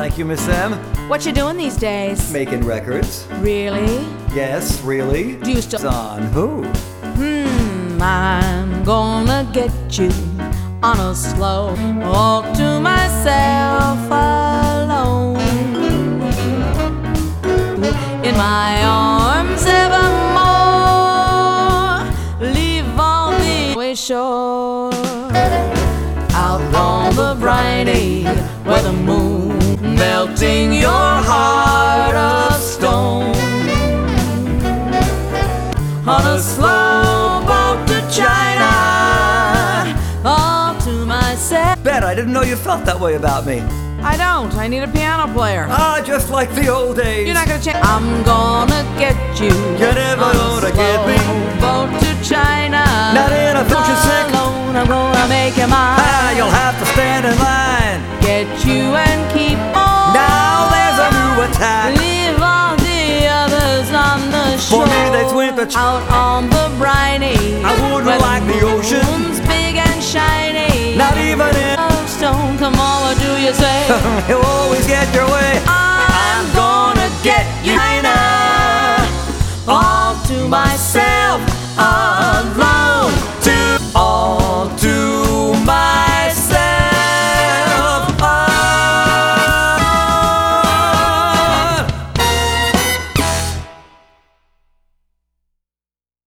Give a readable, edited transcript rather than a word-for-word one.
thank you, Miss M. What you doing these days? Making records. Really? Yes, really. Do you still On who? I'm gonna get you on a slow walk to myself alone. In my arms evermore, leave all the way shore. Out on the bright day where the moon melting your heart of stone. On a slow boat to China, all to myself. Bet, I didn't know you felt that way about me. I don't. I need a piano player. Ah, just like the old days. You're not gonna change. I'm gonna get you. You're never on gonna a get me. slow boat to China. Not in a future sick. Alone, I'm gonna make you mine. Ah, you'll have to stand in line. Get you and keep on. Now there's a new attack. Leave all the others on the shore. For me, they swim the out on the briny. I wouldn't like the ocean. Moon's big and shiny. Not even in Stone, come on, what do you say?